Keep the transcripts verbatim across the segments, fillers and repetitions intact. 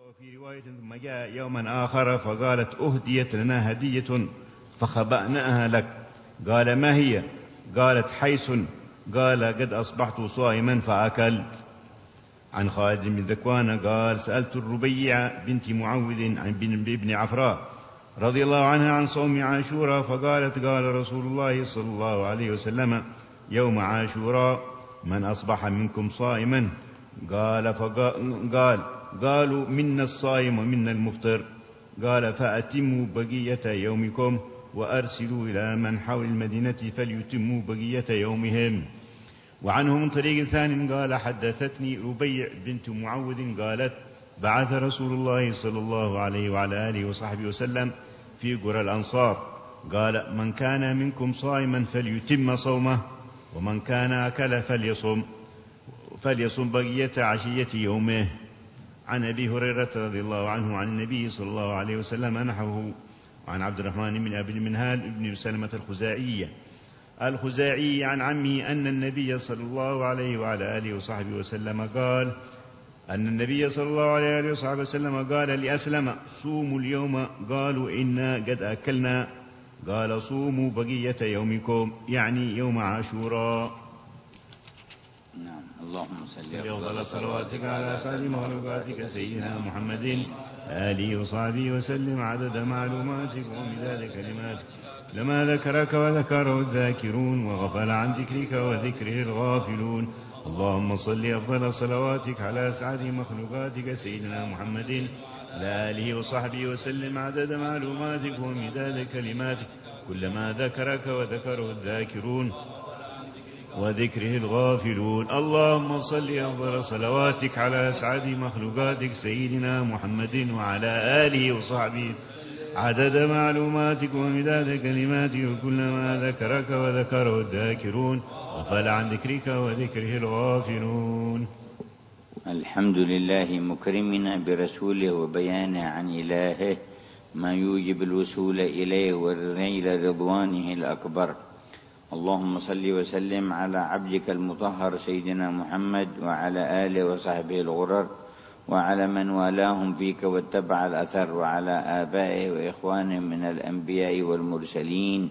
وفي رواية ثم جاء يوما آخر فقالت أهديت لنا هدية فخبأناها لك. قال ما هي؟ قالت حيس. قال قد أصبحت صائما فأكلت. عن خالد بن ذكوان قال سألت الربيع بنت معوذ عن ابن عفراء رضي الله عنها عن صوم عاشوراء فقالت قال رسول الله صلى الله عليه وسلم يوم عاشوراء من أصبح منكم صائما؟ قال فقال قالوا منا الصائم ومنا المفطر. قال فأتموا بقية يومكم وأرسلوا إلى من حول المدينة فليتموا بقية يومهم. وعنه من طريق ثاني قال حدثتني ربيع بنت معوذ قالت بعث رسول الله صلى الله عليه وعلى آله وصحبه وسلم في قرى الأنصار قال من كان منكم صائما فليتم صومه ومن كان أكل فليصم فليصم بقية عشية يومه. عن أبي هريرة رضي الله عنه عن النبي صلى الله عليه وسلم نحوه. وعن عبد الرحمن بن أبي المنهال بن سلمة الخزاعية الخزاعي عن عمه أن النبي صلى الله عليه وعلى آله وصحبه وسلم قال أن النبي صلى الله عليه وآله وصحبه وسلم قال لأسلم صوموا اليوم. قالوا إنا قد أكلنا. قال صوموا بقية يومكم يعني يوم عاشوراء. نعم. اللهم صل أفضل صلواتك على سعد مخلوقاتك سيدنا محمد آله وصحبه وسلم عدد معلوماتك ومداد كلماتك لما ذكرك وذكره الذاكرون وغفل عن ذكرك وذكره الغافلون. اللهم صل أفضل صلواتك على سعد مخلوقاتك سيدنا محمد آله وصحبه وسلم عدد معلوماتك ومداد كلماتك كلما ذكرك وذكره الذاكرون وذكره الغافلون. اللهم صل أفضل صلواتك على أسعد مخلوقاتك سيدنا محمد وعلى آله وصحبه عدد معلوماتك ومداد كلماتك وكلما ذكرك وذكره الذاكرون وغفل عن ذكرك وذكره الغافلون. الحمد لله مكرمنا برسوله وبيانه عن إلهه ما يوجب الوصول إليه والنيل رضوانه الأكبر. اللهم صل وسلم على عبدك المطهر سيدنا محمد وعلى آله وصحبه الغرر وعلى من والاهم فيك واتبع الأثر وعلى آبائه وإخوانه من الأنبياء والمرسلين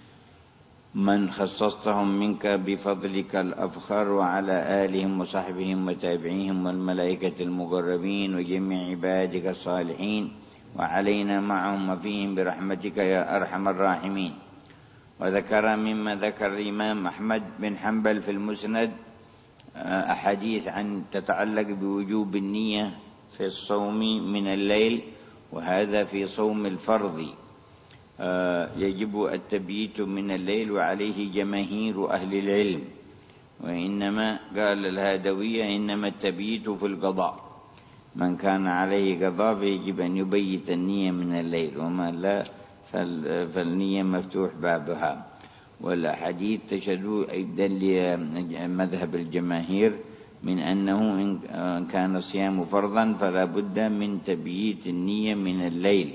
من خصصتهم منك بفضلك الأفخر وعلى آلهم وصحبهم وتابعيهم والملائكة المقربين وجميع عبادك الصالحين وعلينا معهم وفيهم برحمتك يا أرحم الراحمين. وذكر مما ذكر الإمام أحمد بن حنبل في المسند أحاديث عن تتعلق بوجوب النية في الصوم من الليل وهذا في صوم الفرض يجب التبييت من الليل وعليه جماهير أهل العلم. وإنما قال الهادوية إنما التبييت في القضاء من كان عليه قضاء فيجب أن يبيت النية من الليل وما لا فالنية مفتوح بابها. والحديث تشهد أيضا لمذهب الجماهير من أنه إن كان الصيام فرضا فلا بد من تبييت النية من الليل.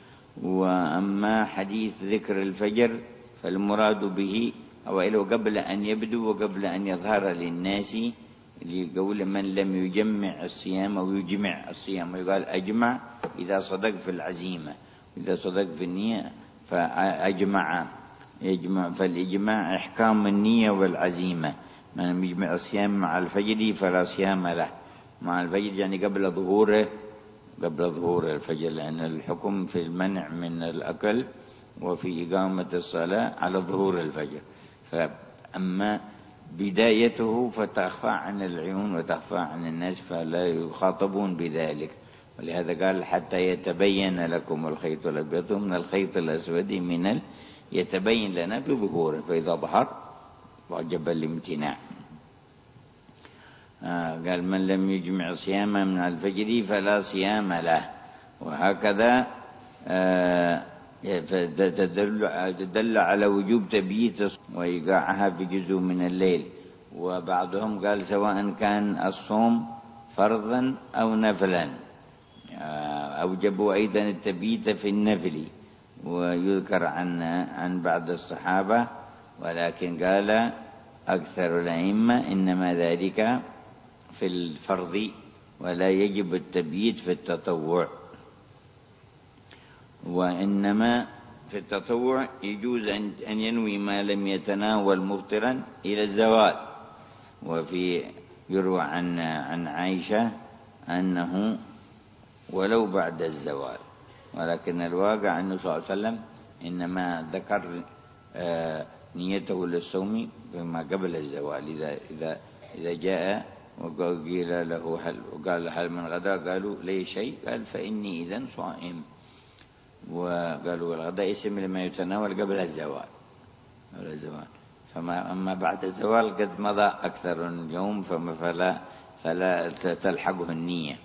وأما حديث ذكر الفجر فالمراد به أوله قبل أن يبدو وقبل أن يظهر للناس لقول من لم يجمع الصيام أو يجمع الصيام ويقال أجمع إذا صدق في العزيمة إذا صدق في النية فأجمع يجمع. فالإجماع إحكام النية والعزيمة. من لم يجمع الصيام مع الفجر فلا صيام له. مع الفجر يعني قبل ظهوره قبل ظهور الفجر لأن الحكم في المنع من الأكل وفي إقامة الصلاة على ظهور الفجر. فأما بدايته فتخفى عن العيون وتخفى عن الناس فلا يخاطبون بذلك. ولهذا قال حتى يتبين لكم الخيط الأبيض من الخيط الأسود من ال... يتبين لنا بظهوره فإذا ظهر وجب الامتناع. آه قال من لم يجمع صياما من الفجر فلا صيام له. وهكذا آه تدل على وجوب تبييت وإيقاعها في جزء من الليل. وبعضهم قال سواء كان الصوم فرضا أو نفلا أوجبوا أيضا التبييت في النفل. ويذكر عن عن بعض الصحابة ولكن قال أكثر الأئمة إنما ذلك في الفرض ولا يجب التبييت في التطوع، وإنما في التطوع يجوز أن ينوي ما لم يتناول مفطرا إلى الزوال. وفي يروى عن عن عائشة أنه ولو بعد الزوال، ولكن الواقع أنه صلى الله عليه وسلم إنما ذكر نيته للصوم فيما قبل الزوال. إذا إذا إذا جاء وقيل له هل وقال هل من غداء، قالوا لي شيء، قال فإني إذن صائم. وقالوا الغداء اسم لما يتناول قبل الزوال قبل الزوال فما أما بعد الزوال قد مضى أكثر من يوم فما فلا فلا تلحقه النية.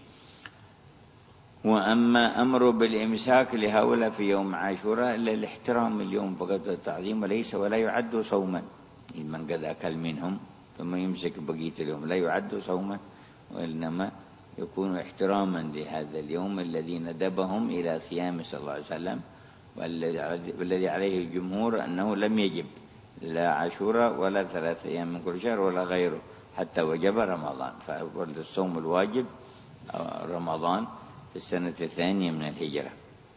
وأما أمر بالإمساك لهؤلاء في يوم عاشوراء إلا الاحترام اليوم فقط التعظيم، وليس ولا يعد صوما. من قد أكل منهم ثم يمسك بقية اليوم لا يعد صوما، وإنما يكون احتراما لهذا اليوم الذي ندبهم إلى صيام صلى الله عليه وسلم، والذي عليه الجمهور أنه لم يجب لا عاشوراء ولا ثلاثة أيام من كل شهر ولا غيره حتى وجب رمضان. فأقول الصوم الواجب رمضان في السنة الثانية من الهجرة.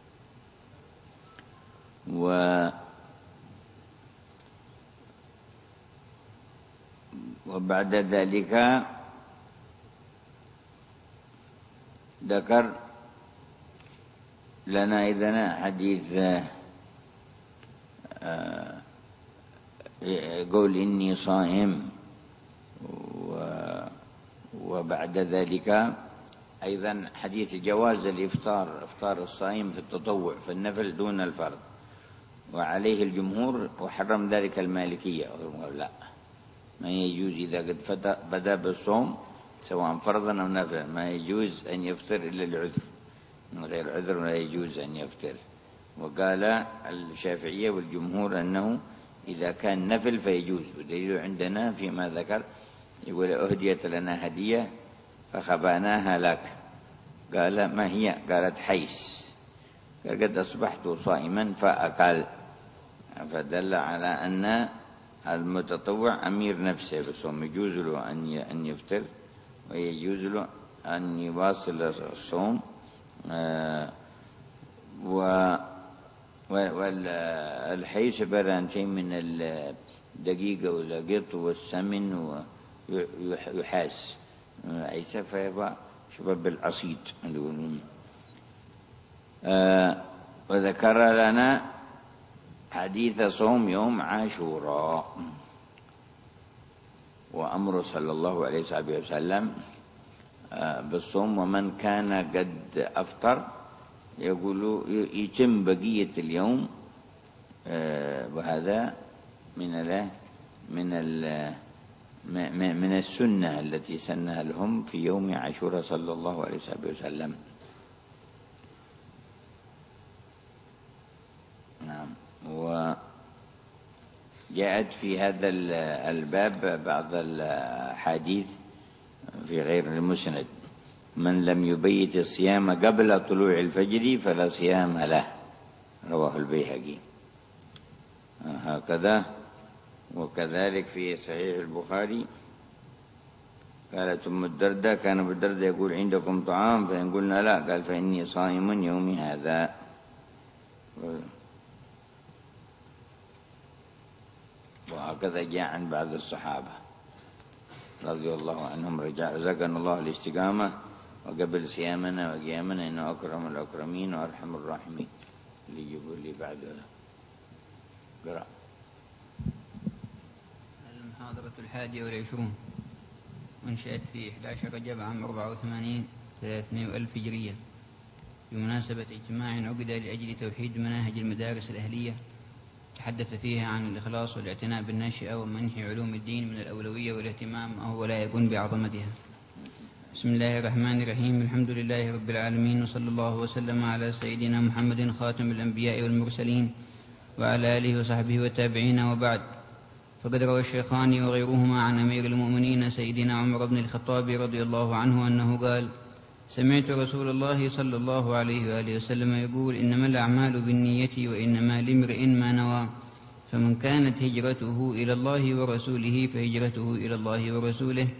و وبعد ذلك ذكر لنا إذن حديث قول إني صائم، وبعد ذلك أيضا حديث جواز الإفطار، إفطار الصائم في التطوع في النفل دون الفرض، وعليه الجمهور وحرم ذلك المالكية. لا، ما يجوز إذا قد بدأ بالصوم سواء فرضا أو نفلا ما يجوز أن يفطر إلا العذر، من غير عذر لا يجوز أن يفطر. وقال الشافعية والجمهور أنه إذا كان نفل فيجوز، ودليل عندنا فيما ذكر يقول أهديت لنا هدية فخبأناها لك، قال ما هي؟ قالت حيس، قال قد أصبحت صائما فأكل، فدل على أن المتطوع أمير نفسه بالصوم، يجوز له أن يفطر ويجوز له أن يواصل الصوم. والحيس عبارة عن شيء من الدقيقة والقط والسمن ويحاس عيسى فيبقى شباب العصيد. وذكر لنا حديث صوم يوم عاشوراء وأمر صلى الله عليه وسلم بالصوم، ومن كان قد أفطر يقول يتم بقية اليوم، وهذا من ال من ال من السنة التي سنها لهم في يوم عاشوراء صلى الله عليه وسلم. نعم. وجاءت في هذا الباب بعض الحديث في غير المسند: من لم يبيت الصيام قبل طلوع الفجر فلا صيام له، رواه البيهقي. هكذا. وكذلك في صحيح البخاري قالت أم الدرداء كان أبو الدرداء يقول عندكم طعام؟ فإن قلنا لا قال فإني صائم يومي هذا. وهكذا جاء عن بعض الصحابة رضي الله عنهم رزقنا الله الاستقامة وقبل صيامنا وقيامنا إنه أكرم الأكرمين وأرحم الراحمين. اللي يجيبوا لي بعد قرأ. المحاضرة الحادية والعشرون، وانشأت في أحد عشر رجب عام أربعة وثمانين ثلاثمائة وألف هجرية بمناسبة اجتماع عقد لأجل توحيد مناهج المدارس الأهلية، تحدث فيها عن الإخلاص والاعتناء بالناشئة ومنح علوم الدين من الأولوية والاهتمام وهو لا يكون بعظمتها. بسم الله الرحمن الرحيم. الحمد لله رب العالمين، وصلى الله وسلم على سيدنا محمد خاتم الأنبياء والمرسلين وعلى آله وصحبه والتابعين، وبعد. فقد روى الشيخان وغيرهما عن أمير المؤمنين سيدنا عمر بن الخطاب رضي الله عنه أنه قال: سمعت رسول الله صلى الله عليه وآله وسلم يقول: إنما الأعمال بالنية وإنما لامرئ ما نوى، فمن كانت هجرته إلى الله ورسوله فهجرته إلى الله ورسوله،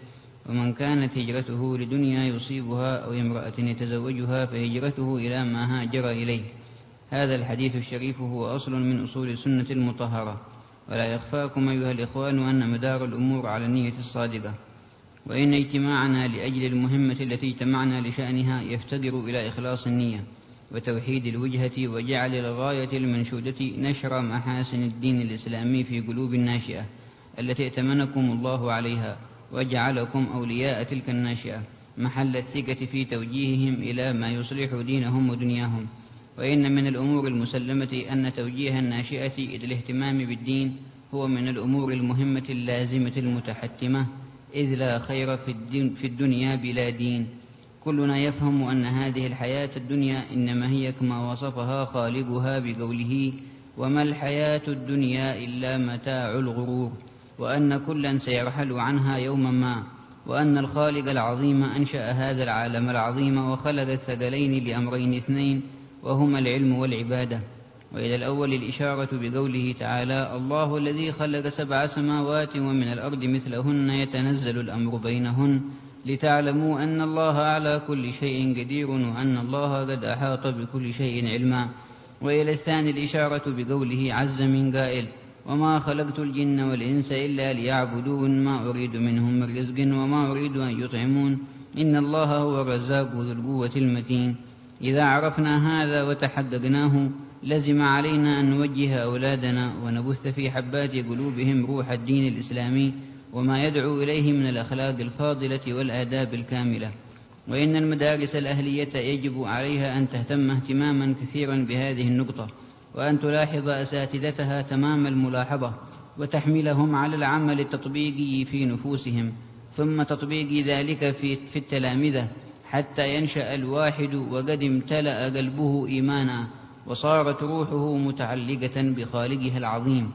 ومن كانت هجرته لدنيا يصيبها أو امرأة يتزوجها فهجرته إلى ما هاجر إليه. هذا الحديث الشريف هو أصل من أصول السنة المطهرة، ولا يخفاكم أيها الإخوان أن مدار الأمور على النية الصادقة، وإن اجتماعنا لأجل المهمة التي اجتمعنا لشأنها يفتقر إلى إخلاص النية وتوحيد الوجهة وجعل الغاية المنشودة نشر محاسن الدين الإسلامي في قلوب الناشئة التي ائتمنكم الله عليها وجعلكم أولياء تلك الناشئة محل الثقة في توجيههم إلى ما يصلح دينهم ودنياهم. وإن من الأمور المسلمة أن توجيه الناشئة إلى الاهتمام بالدين هو من الأمور المهمة اللازمة المتحتمة، إذ لا خير في الدنيا بلا دين. كلنا يفهم أن هذه الحياة الدنيا إنما هي كما وصفها خالقها بقوله: وما الحياة الدنيا إلا متاع الغرور، وأن كلا سيرحل عنها يوما ما، وأن الخالق العظيم أنشأ هذا العالم العظيم وخلق الثقلين لأمرين اثنين وهما العلم والعبادة. وإلى الأول الإشارة بقوله تعالى: الله الذي خلق سبع سماوات ومن الأرض مثلهن يتنزل الأمر بينهن لتعلموا أن الله على كل شيء قدير وأن الله قد أحاط بكل شيء علما. وإلى الثاني الإشارة بقوله عز من قائل: وما خلقت الجن والإنس إلا ليعبدون ما أريد منهم من رزق وما أريد أن يطعمون إن الله هو الرزاق ذو القوة المتين. إذا عرفنا هذا وتحققناه لزم علينا أن نوجه أولادنا ونبث في حبات قلوبهم روح الدين الإسلامي وما يدعو إليه من الأخلاق الفاضلة والآداب الكاملة. وإن المدارس الأهلية يجب عليها أن تهتم اهتماما كثيرا بهذه النقطة، وأن تلاحظ أساتذتها تمام الملاحظة وتحملهم على العمل التطبيقي في نفوسهم، ثم تطبيق ذلك في, في التلامذة حتى ينشأ الواحد وقد امتلأ قلبه إيمانا وصارت روحه متعلقة بخالقها العظيم،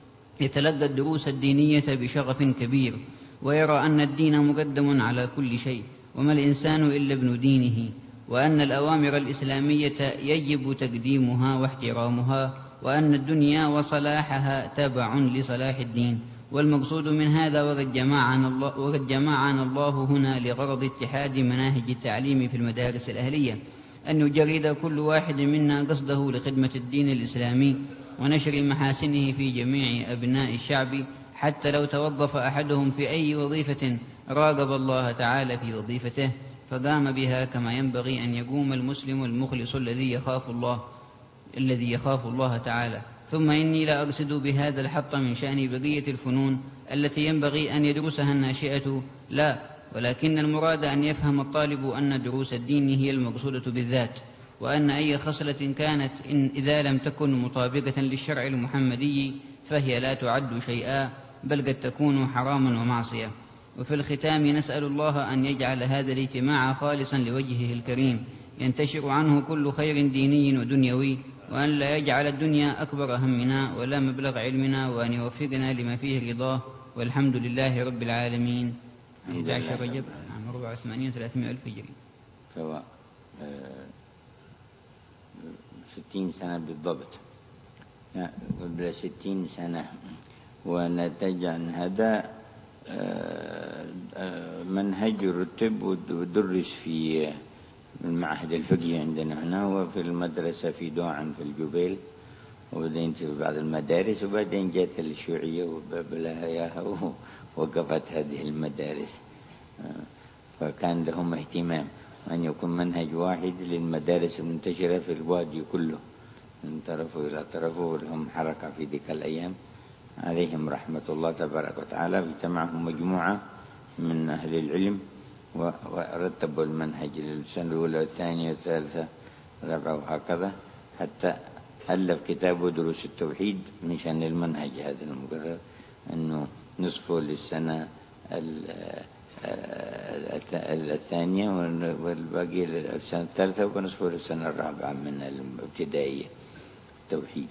يتلقى الدروس الدينية بشغف كبير ويرى أن الدين مقدم على كل شيء وما الإنسان إلا ابن دينه، وأن الأوامر الإسلامية يجب تقديمها واحترامها، وأن الدنيا وصلاحها تبع لصلاح الدين. والمقصود من هذا وقد جمعنا الله, وقد جمعنا الله هنا لغرض اتحاد مناهج التعليم في المدارس الأهلية أن يجرد كل واحد منا قصده لخدمة الدين الإسلامي ونشر محاسنه في جميع أبناء الشعب، حتى لو توظف أحدهم في أي وظيفة راقب الله تعالى في وظيفته فقام بها كما ينبغي أن يقوم المسلم المخلص الذي يخاف الله الذي يخاف الله تعالى. ثم إني لا أقصد بهذا الحط من شأن بقية الفنون التي ينبغي أن يدرسها الناشئة، لا، ولكن المراد أن يفهم الطالب أن دروس الدين هي المقصودة بالذات، وأن أي خصلة كانت إن إذا لم تكن مطابقة للشرع المحمدي فهي لا تعد شيئا، بل قد تكون حراما ومعصية. وفي الختام نسأل الله أن يجعل هذا الاجتماع خالصا لوجهه الكريم ينتشر عنه كل خير ديني ودنيوي، وأن لا يجعل الدنيا أكبر همنا ولا مبلغ علمنا، وأن يوفقنا لما فيه رضاه، والحمد لله رب العالمين. أحد عشر رجب عام أربعة وثمانين ثلاثمائة ألف هجري. سواء ستين سنة بالضبط، قبل ستين سنة. ونتج عن هذا منهج رتب ودرس في المعهد الفقهي عندنا هنا وفي المدرسة في دوعا في الجبيل، وبعدين في بعض المدارس، وبعدين جاءت الشيوعية وبلها إياها ووقفت هذه المدارس. فكان لهم اهتمام أن يكون منهج واحد للمدارس المنتشرة في الوادي كله من طرفه إلى طرفه، ولهم حركة في ذيك الأيام عليهم رحمة الله تبارك وتعالى. اجتمعهم مجموعة من أهل العلم ورتبوا المنهج للسنة الأولى والثانية والثالثة والرابعة وهكذا، حتى ألف كتابه دروس التوحيد من شأن المنهج هذا المقرر، أنه نصفه للسنة الثانية والباقي للسنة الثالثة ونصفه للسنة الرابعة من الابتدائية التوحيد.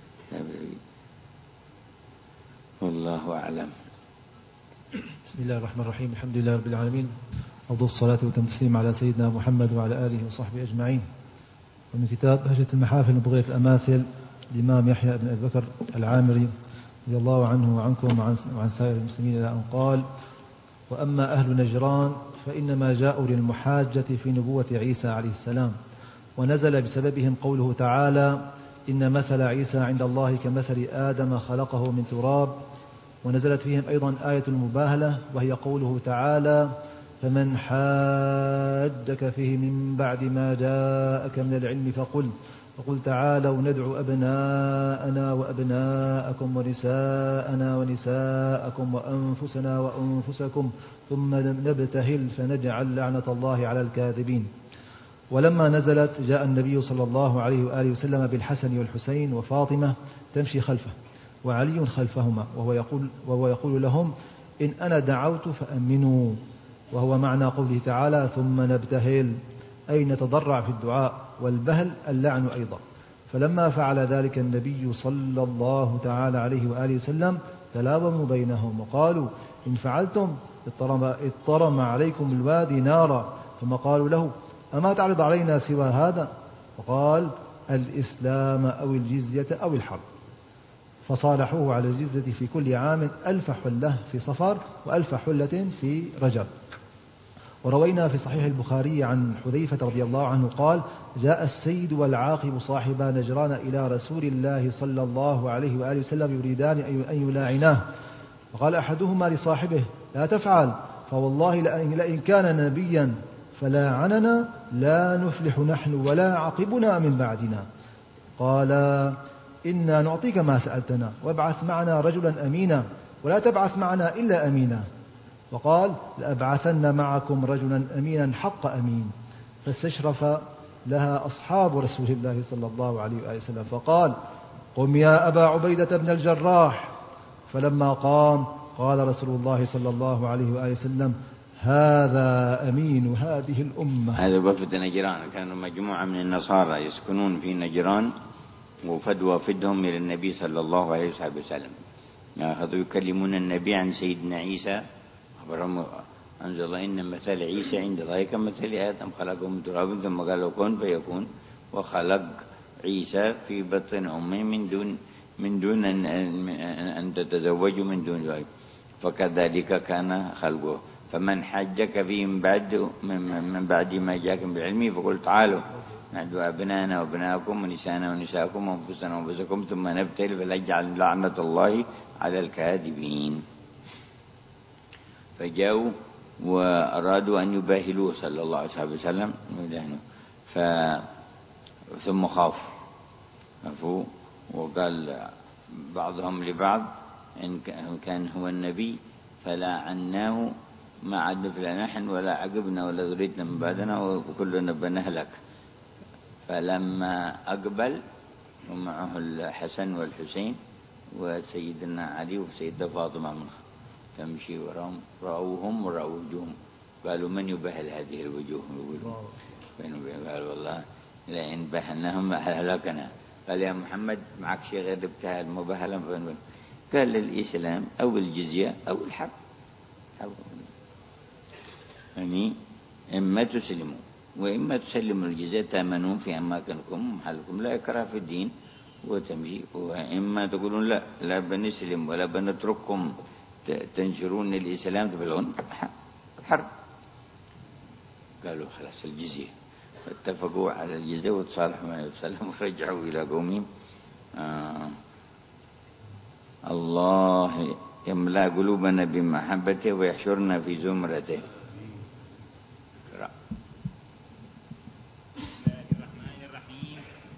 والله أعلم. بسم الله الرحمن الرحيم. الحمد لله رب العالمين، أفضل الصلاة والتسليم على سيدنا محمد وعلى آله وصحبه أجمعين. ومن كتاب بهجة المحافل وبغية الأماثل الإمام يحيى بن أبي بكر العامري رضي الله عنه وعنكم وعن, وعن سائر المسلمين إلى أن قال: وأما أهل نجران فإنما جاءوا للمحاجة في نبوة عيسى عليه السلام، ونزل بسببهم قوله تعالى: إن مثل عيسى عند الله كمثل آدم خلقه من تراب. ونزلت فيهم أيضا آية المباهلة، وهي قوله تعالى: فمن حاجك فيه من بعد ما جاءك من العلم فقل فقل تعالوا ندعو أبناءنا وأبناءكم ونساءنا ونساءكم وأنفسنا وأنفسكم ثم نبتهل فنجعل لعنة الله على الكاذبين. ولما نزلت جاء النبي صلى الله عليه وآله وسلم بالحسن والحسين وفاطمة تمشي خلفه وعلي خلفهما، وهو يقول, وهو يقول لهم: إن أنا دعوت فأمنوا، وهو معنى قوله تعالى: ثم نبتهل، أي نتضرع في الدعاء، والبهل اللعن أيضا. فلما فعل ذلك النبي صلى الله تعالى عليه وآله وسلم تلاوموا بينهم وقالوا: إن فعلتم اضطرم عليكم الوادي نارا. ثم قالوا له: أما تعرض علينا سوى هذا؟ فقال: الإسلام أو الجزية أو الحرب. فصالحوه على الجزية في كل عام ألف حلة في صفر وألف حلة في رجب. وروينا في صحيح البخاري عن حذيفة رضي الله عنه قال: جاء السيد والعاقب صاحبا نجران إلى رسول الله صلى الله عليه وآله وسلم يريدان أن يلاعناه، فقال أحدهما لصاحبه: لا تفعل، فوالله لئن كان نبيا فلاعننا لا نفلح نحن ولا عقبنا من بعدنا. قال: إنا نعطيك ما سألتنا، وابعث معنا رجلا أمينا ولا تبعث معنا إلا أمينا. وقال: لأبعثن معكم رجلا أمينا حق أمين. فاستشرف لها أصحاب رسول الله صلى الله عليه وآله وسلم فقال: قم يا أبا عبيدة بن الجراح. فلما قام قال رسول الله صلى الله عليه وآله وسلم: هذا أمين هذه الأمة. هذا وفد نجران، كانوا مجموعة من النصارى يسكنون في نجران، وفد وفدهم إلى النبي صلى الله عليه وسلم. أخذوا يكلمون النبي عن سيدنا عيسى، أخبرهم أنزل الله: إن مثل عيسى عند الله كمثل آدم خلقه من تراب ثم قال له كن فيكون، وخلق عيسى في بطن أمه من دون من دون أن, أن تتزوج من دون ذلك، فكذلك كان خلقه. فمن حجك فيه من بعد من بعد ما جاءكم بالعلم فقل تعالوا ندعو أبناءنا وأبناءكم ونساءنا ونساءكم وأنفسنا وأنفسكم ثم نبتهل فنجعل لعنة الله على الكاذبين. فجاءوا وأرادوا أن يباهلوه صلى الله عليه وسلم، ف ثم خافوا، وقال بعضهم لبعض: إن كان هو النبي فلا عناه ما عد فلا نحن ولا عقبنا ولا ذريتنا من بعدنا وكلنا بنهلك. فلما أقبل ومعه الحسن والحسين وسيدنا علي وسيدة فاطمة من تمشي وراهم، رأوهم ورأوا وجوههم، قالوا: من يبهل هذه الوجوه؟ قال: والله لئن بهلناهم أهلكنا. قال: يا محمد معك شيء غير ابتهال مبهلا؟ قال: الإسلام أو الجزية أو الحرب. يعني إما تسلموا وإما تسلموا الجزية تأمنون في أماكنكم محلكم لا إكراه في الدين وتمشي، وإما تقولون لا لا بنسلم ولا بنترككم تنشرون الإسلام تبلغون حرب. قالوا: خلاص الجزية. فاتفقوا على الجزية وتصالحوا عليه وسلم ورجعوا إلى قومهم. آه الله يملأ قلوبنا بمحبته ويحشرنا في زمرته. بسم الله الرحمن الرحيم.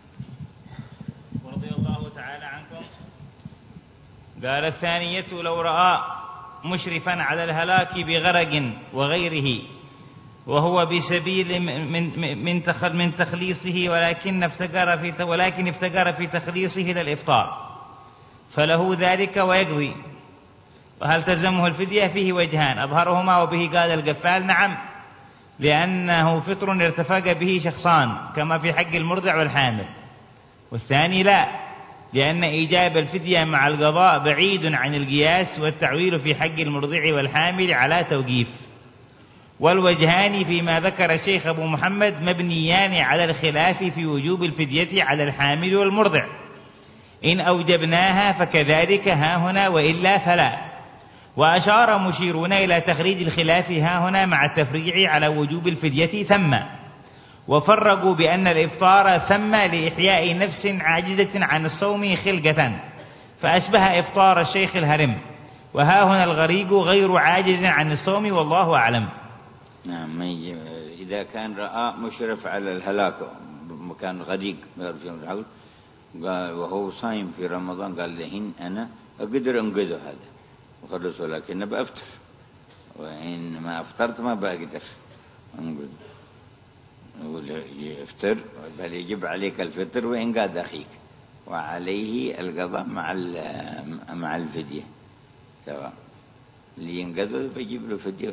ورضي الله تعالى عنكم. قال: الثانية: لو رأى مشرفا على الهلاك بغرق وغيره وهو بسبيل من من من تخليصه ولكن افتقر في ولكن افتقر في تخليصه إلى الإفطار فله ذلك ويقضي. وهل تلزمه الفدية؟ فيه وجهان أظهرهما، وبه قال القفال: نعم، لأنه فطر ارتفق به شخصان كما في حق المرضع والحامل. والثاني لا، لأن إيجاب الفدية مع القضاء بعيد عن القياس والتعويل في حق المرضع والحامل على توقيف. والوجهان فيما ذكر الشيخ أبو محمد مبنيان على الخلاف في وجوب الفدية على الحامل والمرضع، إن أوجبناها فكذلك ها هنا وإلا فلا. وأشار مشيرون إلى تخريج الخلاف ها هنا مع التفريع على وجوب الفدية ثم، وفرقوا بأن الإفطار ثم لإحياء نفس عاجزة عن الصوم خلقة، فأشبه إفطار الشيخ الهرم، وها هنا الغريق غير عاجز عن الصوم والله أعلم. نعم. إذا كان رأى مشرف على الهلاك مكان غريق وهو صايم في رمضان قال لهن أنا أقدر أنقذ هذا وخلص، ولكن بأفطر، وإن ما أفطرت ما بقدر أنقذ. يفطر بل يجب عليك الفطر وإنقاذ أخيك، وعليه القضاء مع مع الفدية سواء. اللي ينقذه بيجيب له فدية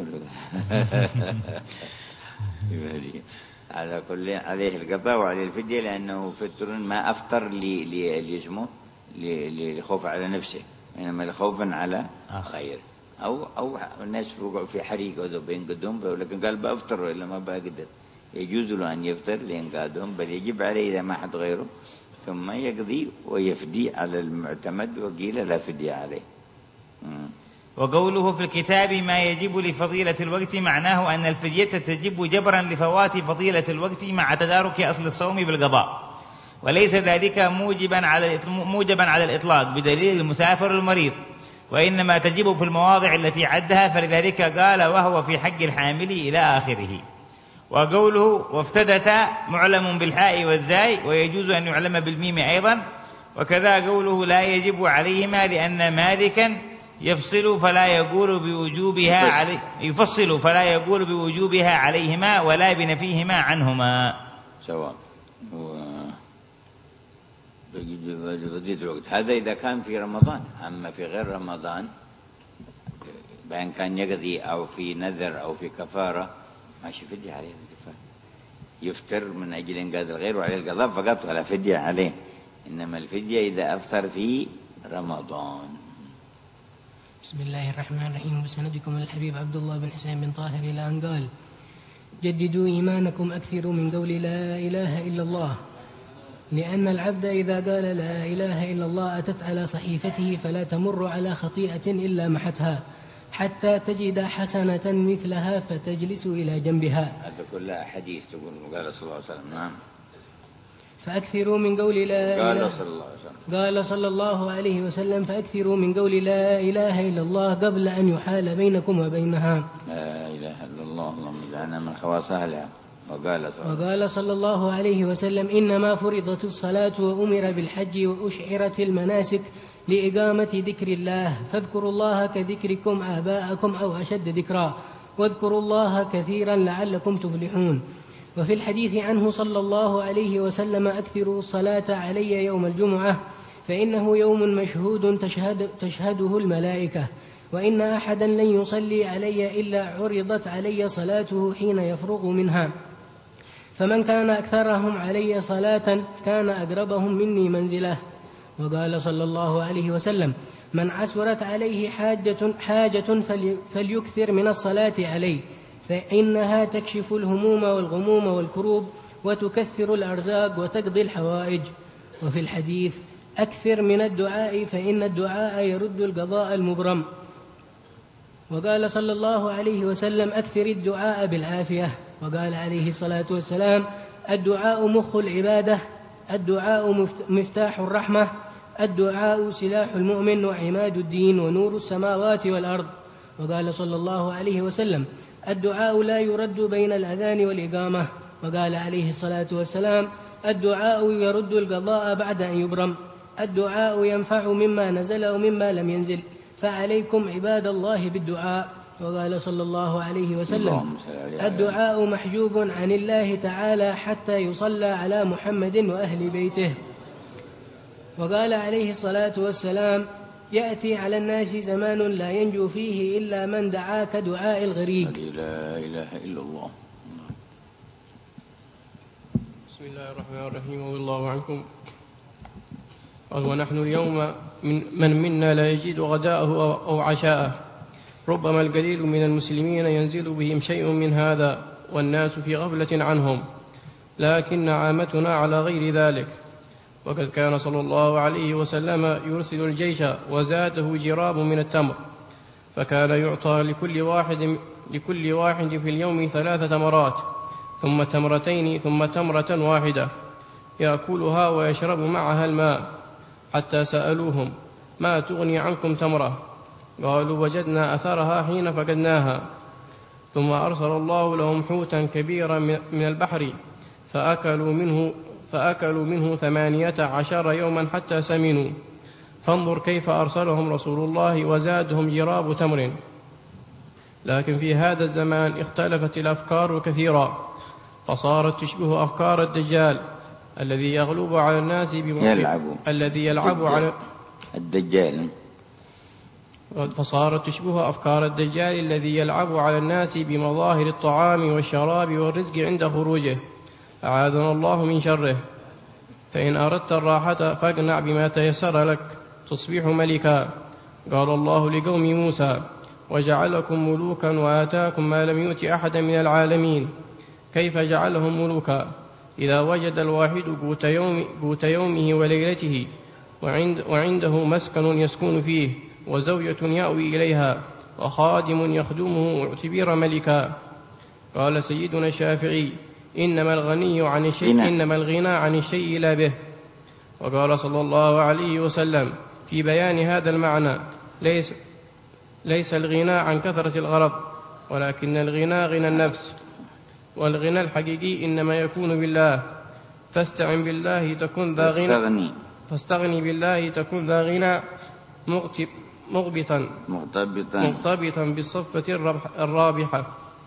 على كل عليه القضاء وعليه الفدية، لأنه فطر ما أفطر ليسمه لخوف على نفسه، إنما خوفا على غيره. أو أو الناس وقعوا في حريق وذو بينقذهم، ولكن قال بأفطر وإلا ما بقدر، يجوز له أن يفطر لإنقاذهم، بل يجب عليه إذا ما حد غيره ثم يقضي ويفدي على المعتمد، وقيل لا فدية عليه. م. وقوله في الكتاب ما يجب لفضيلة الوقت معناه أن الفدية تجب جبرا لفوات فضيلة الوقت مع تدارك أصل الصوم بالقضاء، وليس ذلك موجبا على موجبا على الإطلاق بدليل المسافر المريض، وإنما تجب في المواضع التي عدها، فلذلك قال وهو في حق الحامل إلى آخره. وقوله وافتدت معلم بالحاء والزاي، ويجوز أن يعلم بالميم أيضا. وكذا قوله لا يجب عليهما لأن مالكا يفصل فلا يقول بوجوبها علي يفصل فلا يقول بوجوبها عليهما ولا بنفيهما عنهما سواء. الوقت هذا إذا كان في رمضان، أما في غير رمضان بأن كان يقضي أو في نذر أو في كفارة ماشي فدية عليه الكفارة، يفتر من أجل إنقاذ الغير وعليه القضاء فقط ولا فدية عليه، إنما الفدية إذا أفطر في رمضان. بسم الله الرحمن الرحيم. بسندكم الحبيب عبد الله بن حسين بن طاهر إلى أن قال جددوا إيمانكم أكثروا من قول لا إله إلا الله، لأن العبد إذا قال لا إله إلا الله أتت على صحيفته فلا تمر على خطيئة إلا محتها حتى تجد حسنة مثلها فتجلس إلى جنبها. هذا كلها حديث تقول قال صلى الله عليه وسلم. نعم. فأكثروا من قول لا إله قال صلى الله عليه وسلم قال صلى الله عليه وسلم فأكثروا من قول لا إله إلا الله قبل أن يحال بينكم وبينها. لا إله إلا الله اللهم اجعلنا من خواص أهلها. وقال صلى, وقال صلى الله عليه وسلم إنما فرضت الصلاة وأمر بالحج وأشعرت المناسك لإقامة ذكر الله، فاذكروا الله كذكركم آباءكم أو أشد ذكرا، واذكروا الله كثيرا لعلكم تفلحون. وفي الحديث عنه صلى الله عليه وسلم أكثروا الصلاة علي يوم الجمعة فإنه يوم مشهود تشهد تشهده الملائكة، وإن أحدا لن يصلي علي إلا عرضت علي صلاته حين يفرغ منها، فمن كان أكثرهم علي صلاة كان أقربهم مني منزلة. وقال صلى الله عليه وسلم من عسرت عليه حاجة, حاجة فليكثر من الصلاة علي، فإنها تكشف الهموم والغموم والكروب وتكثر الأرزاق وتقضي الحوائج. وفي الحديث أكثر من الدعاء فإن الدعاء يرد القضاء المبرم. وقال صلى الله عليه وسلم أكثر الدعاء بالعافية. وقال عليه الصلاة والسلام الدعاء مخ العبادة، الدعاء مفتاح الرحمة، الدعاء سلاح المؤمن وعماد الدين ونور السماوات والأرض. وقال صلى الله عليه وسلم الدعاء لا يرد بين الأذان والإقامة. وقال عليه الصلاة والسلام الدعاء يرد القضاء بعد أن يبرم، الدعاء ينفع مما نزل ومما لم ينزل، فعليكم عباد الله بالدعاء. وقال صلى الله عليه وسلم الدعاء محجوب عن الله تعالى حتى يصلى على محمد وأهل بيته. وقال عليه الصلاة والسلام يأتي على الناس زمان لا ينجو فيه إلا من دعا كدعاء الغريق. لا إله إلا الله. بسم الله الرحمن الرحيم. والله عنكم. قال ونحن اليوم من, من منا لا يجد غداءه أو عشاءه، ربما القليل من المسلمين ينزل بهم شيء من هذا والناس في غفلة عنهم، لكن عامتنا على غير ذلك. وقد كان صلى الله عليه وسلم يرسل الجيش وزاده جراب من التمر، فكان يعطى لكل واحد لكل واحد في اليوم ثلاث تمرات، ثم تمرتين، ثم تمرة واحدة يأكلها ويشرب معها الماء، حتى سألوهم: ما تغني عنكم تمرة؟ قالوا: وجدنا أثرها حين فقدناها. ثم أرسل الله لهم حوتا كبيرا من البحر فأكلوا منه, فأكلوا منه ثمانية عشر يوما حتى سمنوا. فانظر كيف أرسلهم رسول الله وزادهم جراب تمر. لكن في هذا الزمان اختلفت الأفكار كثيرا، فصارت تشبه أفكار الدجال الذي يغلب على الناس يلعب الذي يلعب على الدجال فصارت تشبه أفكار الدجال الذي يلعب على الناس بمظاهر الطعام والشراب والرزق عند خروجه، أعاذنا الله من شره. فإن أردت الراحة فاقنع بما تيسر لك تصبح ملكا. قال الله لقوم موسى: وجعلكم ملوكا وآتاكم ما لم يؤت أحدا من العالمين. كيف جعلهم ملوكا؟ إذا وجد الواحد قوت, يوم قوت يومه وليلته، وعند وعنده مسكن يسكن فيه، وزوجة يأوي إليها، وخادم يخدمه، اعتبر ملكا. قال سيدنا الشافعي: إنما الغني عن الشيء إنما الغنى عن الشيء لا به. وقال صلى الله عليه وسلم في بيان هذا المعنى: ليس, ليس الغنى عن كثرة الغرض، ولكن الغنى غنى النفس، والغنى الحقيقي إنما يكون بالله. فاستعن بالله تكن ذا غنى فاستغني بالله تكن ذا غنى مغبطا مغتبطا بالصفة الرابحة.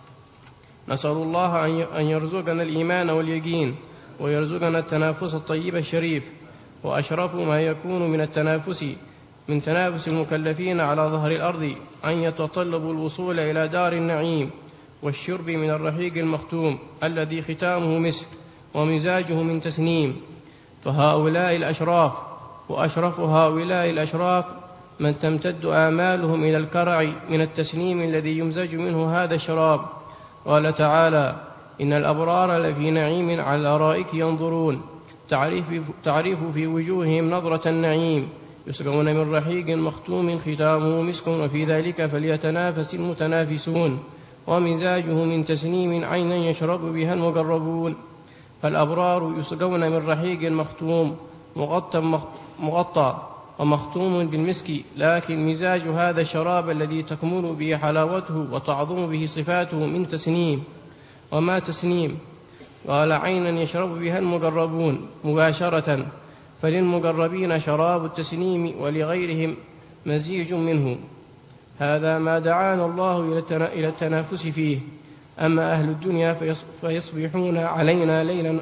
نسأل الله أن يرزقنا الإيمان واليقين، ويرزقنا التنافس الطيب الشريف. وأشرف ما يكون من التنافس من تنافس المكلفين على ظهر الأرض أن يتطلبوا الوصول إلى دار النعيم والشرب من الرحيق المختوم الذي ختامه مسك ومزاجه من تسنيم. فهؤلاء الأشراف، وأشرف هؤلاء الأشراف من تمتد آمالهم إلى الكرع من التسنيم الذي يمزج منه هذا الشراب. قال تعالى: إن الأبرار لفي نعيم على الأرائك ينظرون، تعريف, تعريف في وجوههم نظرة النعيم، يسقون من رحيق مختوم ختامه مسك، وفي ذلك فليتنافس المتنافسون. ومزاجه من تسنيم عينا يشرب بها المقربون. فالأبرار يسقون من رحيق مختوم مغطى, مغطى ومختوم بالمسك، لكن مزاج هذا الشراب الذي تكمل به حلاوته وتعظم به صفاته من تسنيم. وما تسنيم؟ قال: عينا يشرب بها المقربون مباشرة، فللمقربين شراب التسنيم ولغيرهم مزيج منه. هذا ما دعانا الله إلى التنافس فيه. أما أهل الدنيا فيصبحون علينا ليلا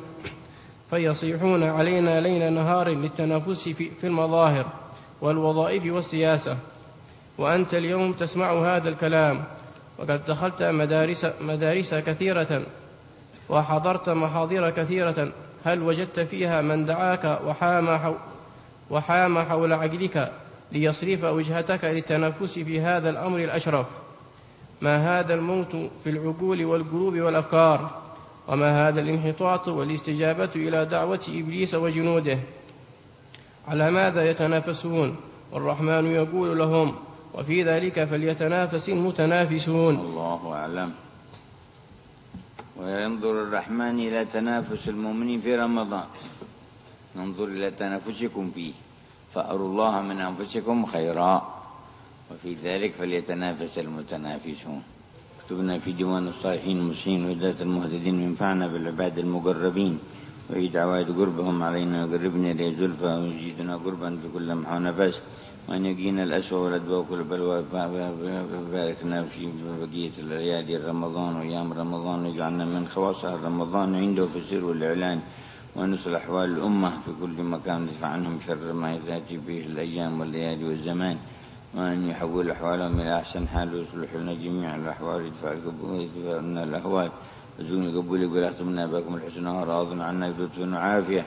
فيصيحون علينا ليل نهار للتنافس في المظاهر والوظائف والسياسة. وأنت اليوم تسمع هذا الكلام، وقد دخلت مدارس, مدارس كثيرة وحضرت محاضر كثيرة، هل وجدت فيها من دعاك وحام, حو وحام حول عقلك ليصرف وجهتك للتنافس في هذا الأمر الأشرف؟ ما هذا الموت في العقول والقلوب والأفكار؟ وما هذا الانحطاط والاستجابة إلى دعوة إبليس وجنوده؟ على ماذا يتنافسون؟ والرحمن يقول لهم: وفي ذلك فليتنافس المتنافسون. الله أعلم. وينظر الرحمن إلى تنافس المؤمنين في رمضان. ننظر إلى تنافسكم فيه، فأروا الله من أنفسكم خيرا، وفي ذلك فليتنافس المتنافسون. اكتبنا في ديوان الصالحين المسلمين وهداة المهتدين، وينفعنا بالعباد المقربين، وعيد عوائد قربهم علينا، وقربنا إليه زلفى، ويزيدنا قربا في كل لمحة ونفس، وأن يقينا الأسوأ والأدواء وكل بلوى. باركنا في بقية الليالي رمضان وأيام رمضان، ويجعلنا من خواص رمضان عنده في السر والإعلان، ونصل أحوال الأمة في كل مكان، ندفع عنهم شر ما يأتي به الأيام والليالي والزمان، وأن يحول أحوالهم إلى أحسن حال، ويصلح لنا جميع الأحوال، ويدفع لنا الأهوال، وزون قبولك ويختمنا بكم الحسنى، وراض عنا بلطف وعافية.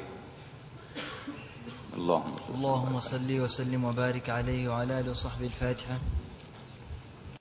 اللهم اللهم صل وسلم وبارك عليه وعلى آله وصحبه. الفاتحة.